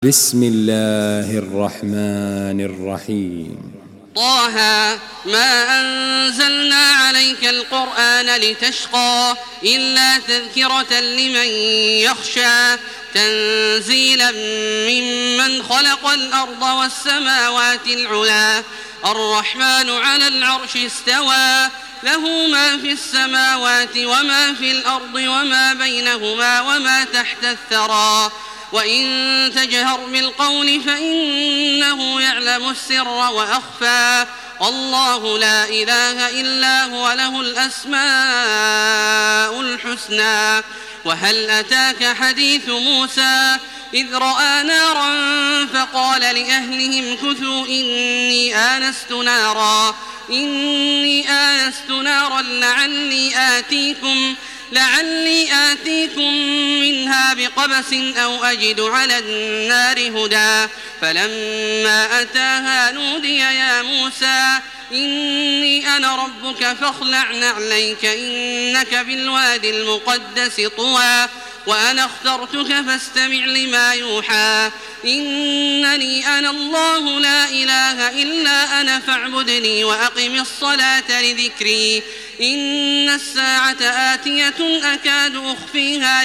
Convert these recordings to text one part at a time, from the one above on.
بسم الله الرحمن الرحيم. طه ما أنزلنا عليك القرآن لتشقى إلا تذكرة لمن يخشى تنزيلا ممن خلق الأرض والسماوات العلى الرحمن على العرش استوى له ما في السماوات وما في الأرض وما بينهما وما تحت الثرى وإن تجهر بالقول فإنه يعلم السر وأخفى الله لا إله إلا هو له الأسماء الحسنى. وهل أتاك حديث موسى إذ رأى نارا فقال لأهلهم كثوا إني آنست نارا لعلي آتيكم منها بقبس أو أجد على النار هدى فلما أتاها نودي يا موسى إني أنا ربك فاخلع نعليك إنك بالوادي المقدس طوى وأنا اخترتك فاستمع لما يوحى إنني أنا الله لا إله إلا أنا فاعبدني وأقم الصلاة لذكري إن الساعة آتية أكاد أخفيها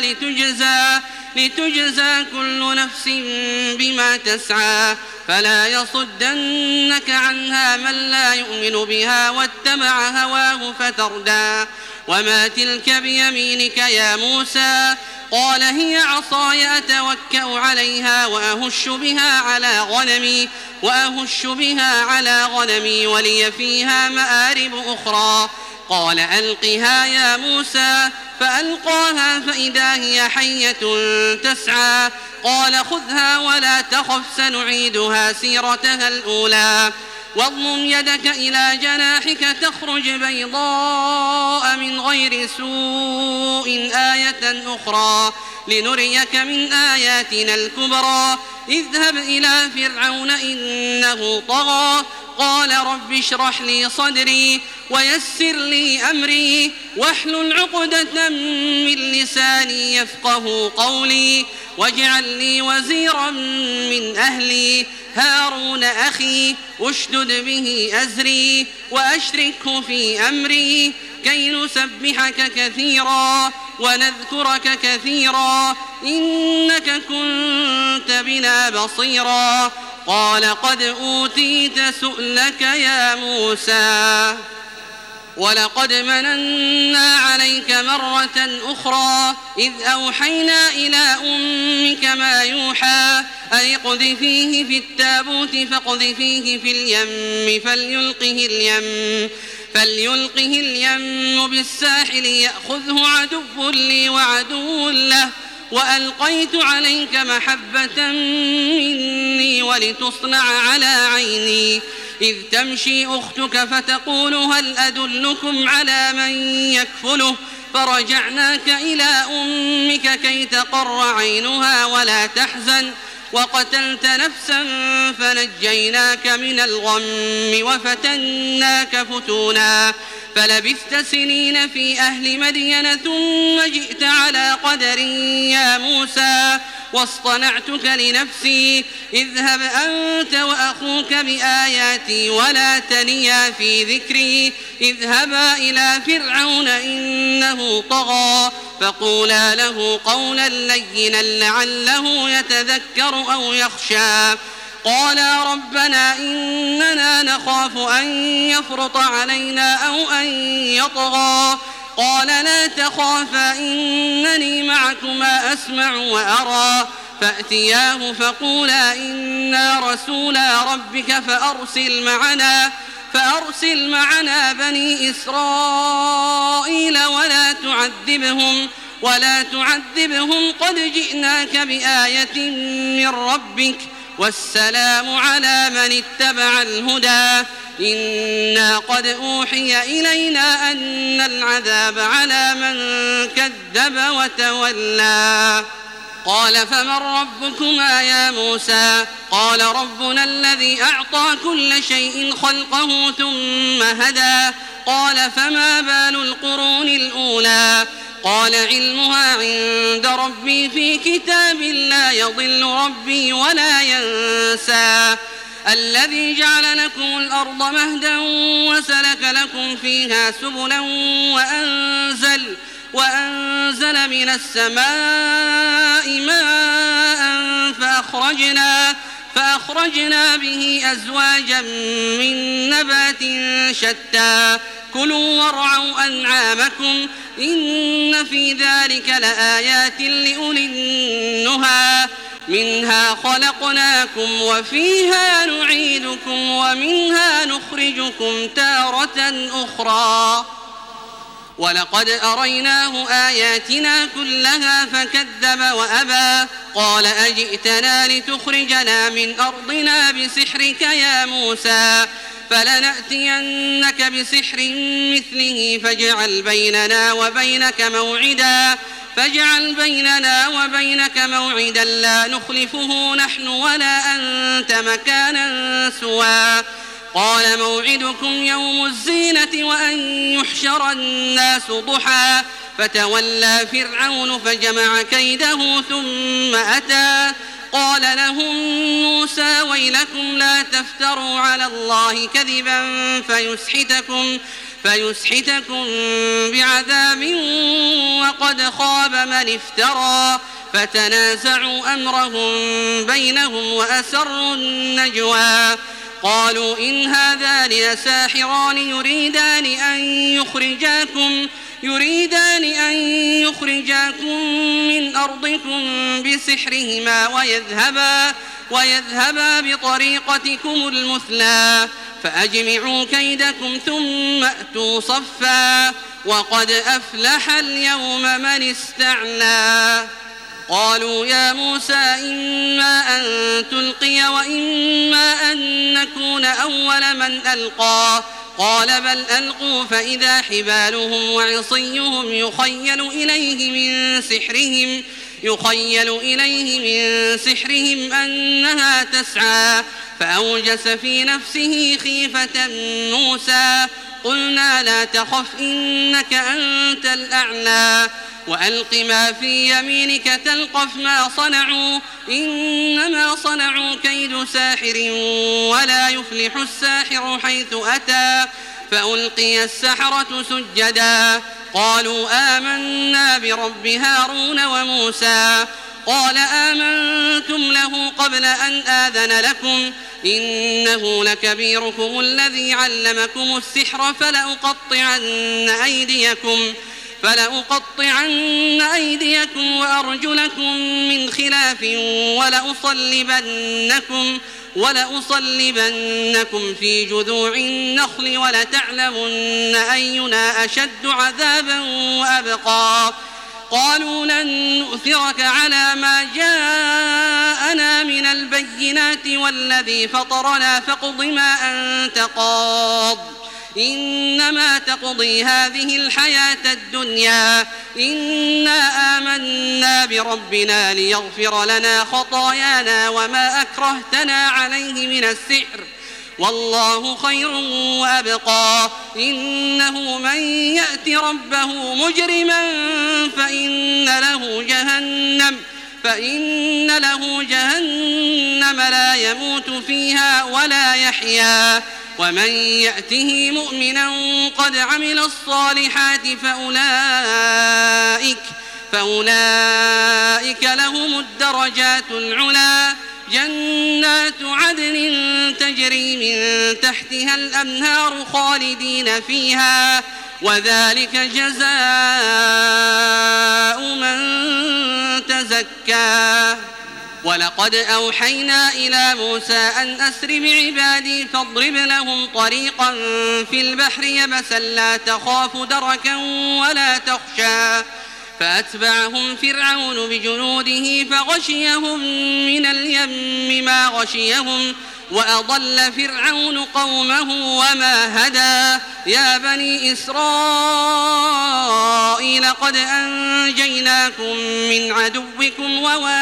لتجزى كل نفس بما تسعى فلا يصدنك عنها من لا يؤمن بها واتبع هواه فتردى. وما تلك بيمينك يا موسى قال هي عصاي أتوكأ عليها وأهش بها على غنمي ولي فيها مآرب أخرى قال ألقها يا موسى فألقاها فإذا هي حية تسعى قال خذها ولا تخف سنعيدها سيرتها الأولى واضمم يدك إلى جناحك تخرج بيضاء من غير سوء آية أخرى لنريك من آياتنا الكبرى اذهب إلى فرعون إنه طغى قال رب اشرح لي صدري ويسر لي أمري واحلل عقدة من لساني يفقه قولي واجعل لي وزيرا من أهلي هارون أخي اشدد به أزري وأشركه في أمري كي نسبحك كثيرا ونذكرك كثيرا إنك كنت بنا بصيرا قال قد أوتيت سؤلك يا موسى ولقد مننا عليك مرة أخرى إذ أوحينا إلى أمك ما يوحى أن اقذفيه في التابوت فاقذفيه في اليم فليلقه اليم بالساحل يأخذه عدو لي وعدو له وألقيت عليك محبة مني ولتصنع على عيني إذ تمشي أختك فتقول هل أدلكم على من يكفله فرجعناك إلى أمك كي تقر عينها ولا تحزن وقتلت نفسا فنجيناك من الغم وفتناك فتونا فلبثت سنين في أهل مدين ثم جئت على قدر يا موسى واصطنعتك لنفسي اذهب أنت وأخوك بآياتي ولا تنيا في ذكري اذهبا إلى فرعون إنه طغى فقولا له قولا لينا لعله يتذكر أو يخشى قالا ربنا إننا نخاف أن يفرط علينا أو أن يطغى قال لا تخافا إنني معكما أسمع وأرى فأتياه فقولا إنا رسولا ربك فأرسل معنا بني إسرائيل ولا تعذبهم قد جئناك بآية من ربك والسلام على من اتبع الهدى إنا قد أوحي إلينا أن العذاب على من كذب وتولى قال فمن ربكما يا موسى قال ربنا الذي أعطى كل شيء خلقه ثم هدى قال فما بال القرون الأولى قال علمها عند ربي في كتاب لا يضل ربي ولا ينسى الذي جعل لكم الأرض مهدا وسلك لكم فيها سبلا وأنزل من السماء ماء فأخرجنا به أزواجا من نبات شتى كلوا وارعوا أنعامكم إن في ذلك لآيات لأولي النهى منها خلقناكم وفيها نعيدكم ومنها نخرجكم تارة أخرى ولقد أريناه آياتنا كلها فكذب وأبى قال أجئتنا لتخرجنا من أرضنا بسحرك يا موسى فلنأتينك بسحر مثله فاجعل بيننا وبينك موعدا لا نخلفه نحن ولا أنت مكانا سوى قال موعدكم يوم الزينة وأن يحشر الناس ضحى فتولى فرعون فجمع كيده ثم أتى قال لهم موسى ويلكم لا تفتروا على الله كذبا فيسحتكم بعذاب وقد خاب من افترى فتنازعوا أمرهم بينهم وأسروا النجوى قالوا إن هذان لساحران يريدان أن يخرجاكم من أرضكم بسحرهما ويذهبا بطريقتكم المثلى فأجمعوا كيدكم ثم أتوا صفا وقد أفلح اليوم من استعلى قالوا يا موسى إما أن تلقي وإما أن نكون أول من ألقى قال بل ألقوا فإذا حبالهم وعصيهم يخيل إليه من سحرهم أنها تسعى فأوجس في نفسه خيفة موسى قلنا لا تخف إنك أنت الأعلى وألق ما في يمينك تلقف ما صنعوا إنما صنعوا كيد ساحر ولا يفلح الساحر حيث أتى فألقي السحرة سجدا قالوا آمنا برب هارون وموسى قال آمنتم له قبل أن آذن لكم إنه لكبيركم الذي علمكم السحر فلأقطعن أيديكم وأرجلكم من خلاف ولأصلبنكم في جذوع النخل ولتعلمن أينا أشد عذابا وأبقى قالوا لن نؤثرك على ما جاءنا من البينات والذي فطرنا فاقض ما أنت قاض إنما تقضي هذه الحياة الدنيا إنا آمنا بربنا ليغفر لنا خطايانا وما أكرهتنا عليه من السحر والله خير وأبقى إنه من يأت ربه مجرما فإن له جهنم لا يموت فيها ولا يحيا ومن يأته مؤمنا قد عمل الصالحات فأولئك لهم الدرجات العلى جنات عدن تجري من تحتها الأنهار خالدين فيها وذلك جزاء من تزكى ولقد أوحينا إلى موسى أن أسر بعبادي فاضرب لهم طريقا في البحر يبسا لا تخاف دركا ولا تخشى فأتبعهم فرعون بجنوده فغشيهم من اليم ما غشيهم وأضل فرعون قومه وما هدى يا بني إسرائيل قد أنجيناكم من عدوكم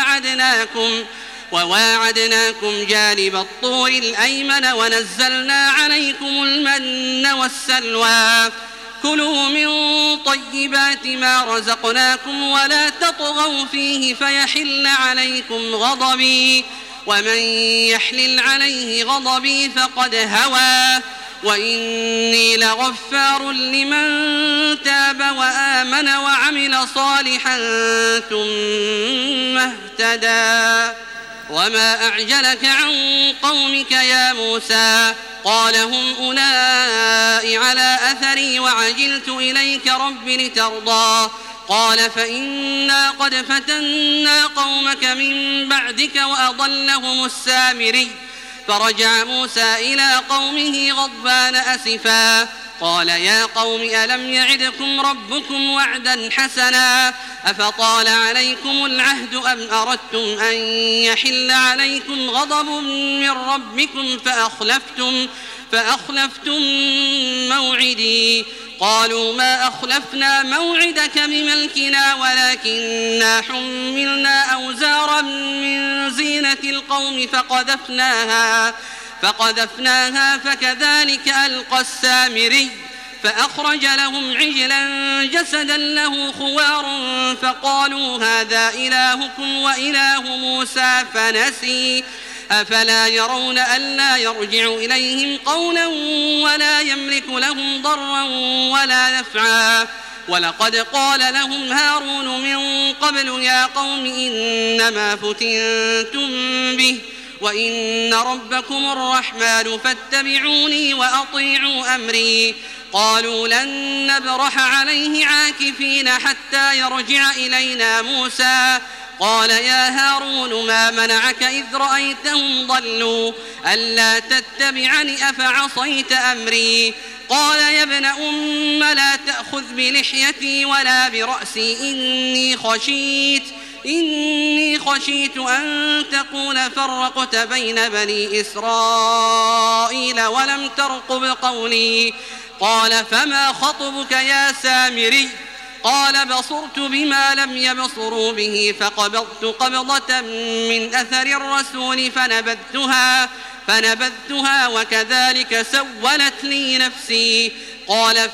وواعدناكم جانب الطور الأيمن ونزلنا عليكم المن والسلوى كلوا من طيبات ما رزقناكم ولا تطغوا فيه فيحل عليكم غضبي، ومن يحلل عليه غضبي فقد هوى، وإني لغفار لمن تاب وآمن وعمل صالحا ثم اهتدى. وما أعجلك عن قومك يا موسى؟ قال هم أولئك على أثري وعجلت إليك رب لترضى. قال فإنا قد فتنا قومك من بعدك وأضلهم السامري. فرجع موسى إلى قومه غضبان أسفا قال يا قوم ألم يعدكم ربكم وعدا حسنا أفطال عليكم العهد أم أردتم أن يحل عليكم غضب من ربكم فأخلفتم موعدي. قالوا ما أخلفنا موعدك بملكنا ولكننا حملنا أوزارا من زينة القوم فقذفناها فكذلك ألقى السامري. فأخرج لهم عجلا جسدا له خوار فقالوا هذا إلهكم وإله موسى فنسي. أفلا يرون ألا يرجع إليهم قولا ولا يملك لهم ضرا ولا نفعا. ولقد قال لهم هارون من قبل يا قوم إنما فتنتم به وإن ربكم الرحمن فاتبعوني وأطيعوا أمري. قالوا لن نبرح عليه عاكفين حتى يرجع إلينا موسى. قال يا هارون ما منعك إذ رأيتهم ضلوا ألا تتبعني أفعصيت أمري. قال يا ابن أم لا تأخذ بلحيتي ولا برأسي إني خشيت أن تقول فرقت بين بني إسرائيل ولم ترقب قولي. قال فما خطبك يا سامري؟ قال بصرت بما لم يبصروا به فقبضت قبضة من أثر الرسول فنبذتها وكذلك سولت لي نفسي. قال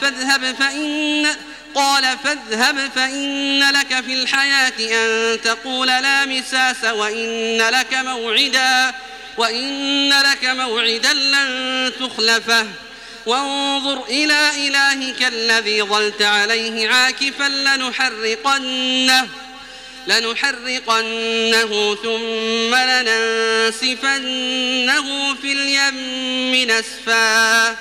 فاذهب فإن لك في الحياة أن تقول لا مساس وإن لك موعدا لن تخلفه وانظر إلى إلهك الذي ظلت عليه عاكفا لنحرقنه ثم لننسفنه في اليم نسفا.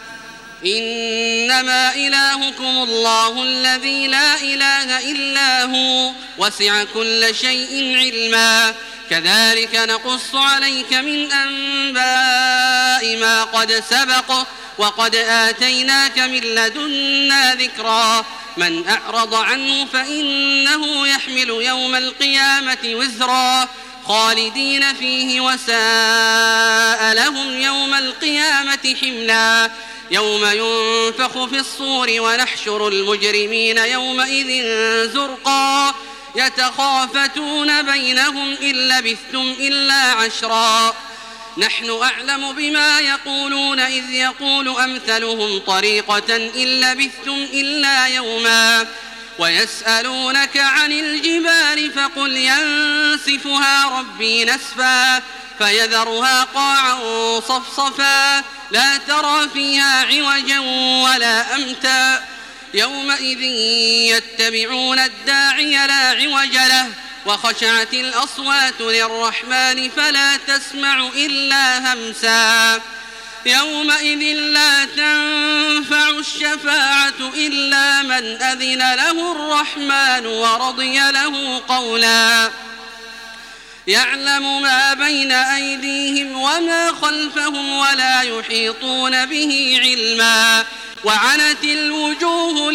إنما إلهكم الله الذي لا إله إلا هو وسع كل شيء علما. كذلك نقص عليك من أنباء ما قد سبق وقد آتيناك من لدنا ذكرا. من أعرض عنه فإنه يحمل يوم القيامة وزرا خالدين فيه وساء لهم يوم القيامة حملا. يوم ينفخ في الصور ونحشر المجرمين يومئذ زرقا يتخافتون بينهم إن لبثتم إلا عشرا. نحن أعلم بما يقولون إذ يقول أمثلهم طريقة إن لبثتم إلا يوما. ويسألونك عن الجبال فقل ينسفها ربي نسفا فيذرها قاعا صفصفا لا ترى فيها عوجا ولا أمتا. يومئذ يتبعون الداعي لا عوج له وخشعت الأصوات للرحمن فلا تسمع إلا همسا. يومئذ لا تنفع الشفاعة إلا من أذن له الرحمن ورضي له قولا. يعلم ما بين أيديهم وما خلفهم ولا يحيطون به علما. وعنت الوجوه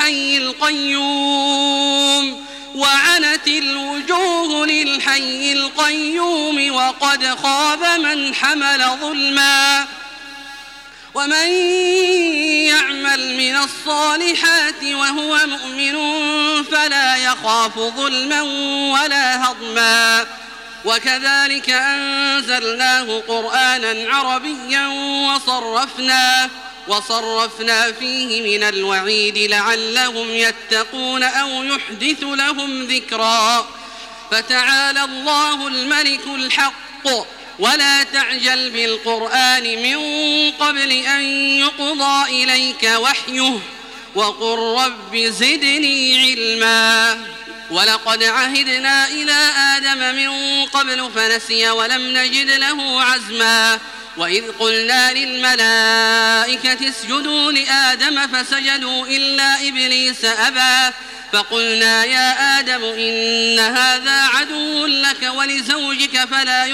للحي القيوم وقد خاب من حمل ظلما. ومن يعمل من الصالحات وهو مؤمن فلا يخاف ظلما ولا هضما. وكذلك أنزلناه قرآنا عربيا وصرفنا فيه من الوعيد لعلهم يتقون أو يحدث لهم ذكرا. فتعالى الله الملك الحق ولا تعجل بالقرآن من قبل أن يقضى إليك وحيه وقل رب زدني علما. ولقد عهدنا إلى آدم من قبل فنسي ولم نجد له عزما. وإذ قلنا للملائكة اسجدوا لآدم فسجدوا إلا إبليس أبى فقلنا يا آدم إن هذا عدو لك ولزوجك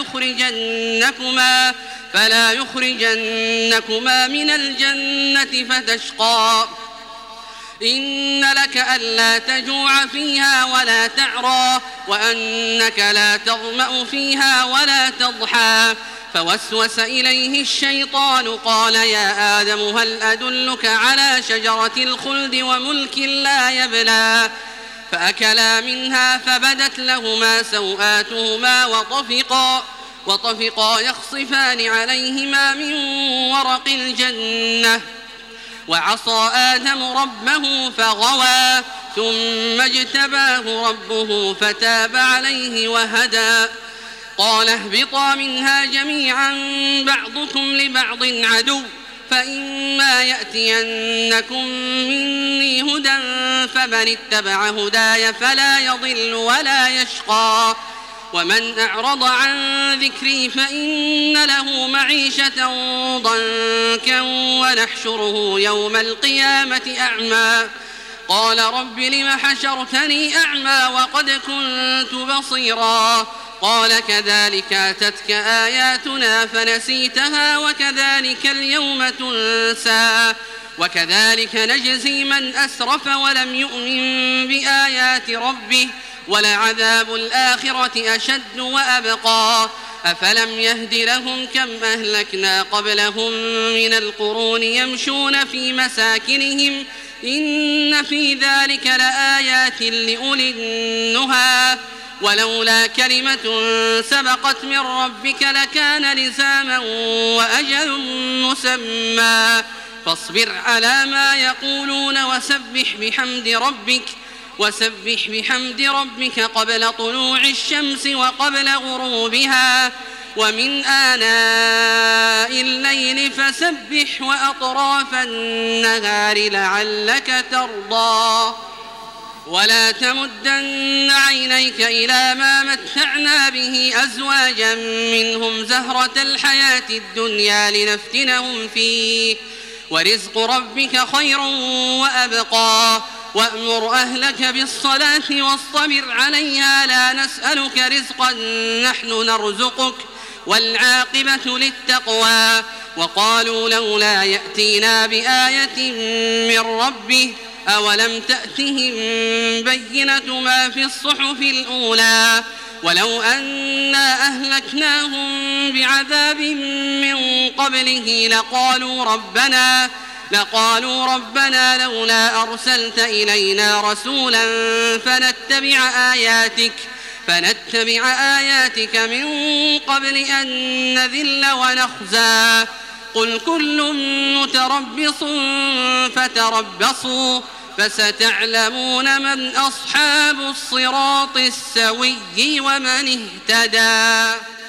فلا يخرجنكما من الجنة فتشقى. إن لك ألا تجوع فيها ولا تعرى وأنك لا تظمأ فيها ولا تضحى. فوسوس إليه الشيطان قال يا آدم هل أدلك على شجرة الخلد وملك لا يبلى. فأكلا منها فبدت لهما سوآتهما وطفقا يخصفان عليهما من ورق الجنة. وعصى آدم ربه فغوى ثم اجتباه ربه فتاب عليه وهدى. قال اهبطا منها جميعا بعضكم لبعض عدو فإما يأتينكم مني هدى فمن اتبع هداي فلا يضل ولا يشقى. ومن أعرض عن ذكري فإن له معيشة ضنكا ونحشره يوم القيامة أعمى. قال رب لم حشرتني أعمى وقد كنت بصيرا. قال كذلك أتتك آياتنا فنسيتها وكذلك اليوم تنسى. وكذلك نجزي من أسرف ولم يؤمن بآيات ربه ولعذاب الآخرة أشد وأبقى. أفلم يهد لهم كم أهلكنا قبلهم من القرون يمشون في مساكنهم إن في ذلك لآيات لأولي النهى. ولولا كلمة سبقت من ربك لكان لزاما وأجل مسمى. فاصبر على ما يقولون وسبح بحمد ربك قبل طلوع الشمس وقبل غروبها ومن آناء الليل فسبح وأطراف النهار لعلك ترضى. ولا تمدن عينيك إلى ما متعنا به أزواجا منهم زهرة الحياة الدنيا لنفتنهم فيه ورزق ربك خير وأبقى. وأمر أهلك بالصلاة واصطبر عليها لا نسألك رزقا نحن نرزقك والعاقبة للتقوى. وقالوا لولا يأتينا بآية من ربه أولم تأتهم بينة ما في الصحف الأولى. ولو أنا أهلكناهم بعذاب من قبله لقالوا ربنا لولا أرسلت إلينا رسولا فنتبع آياتك من قبل أن نذل ونخزى. قل كل متربص فتربصوا فستعلمون من أصحاب الصراط السوي ومن اهتدى.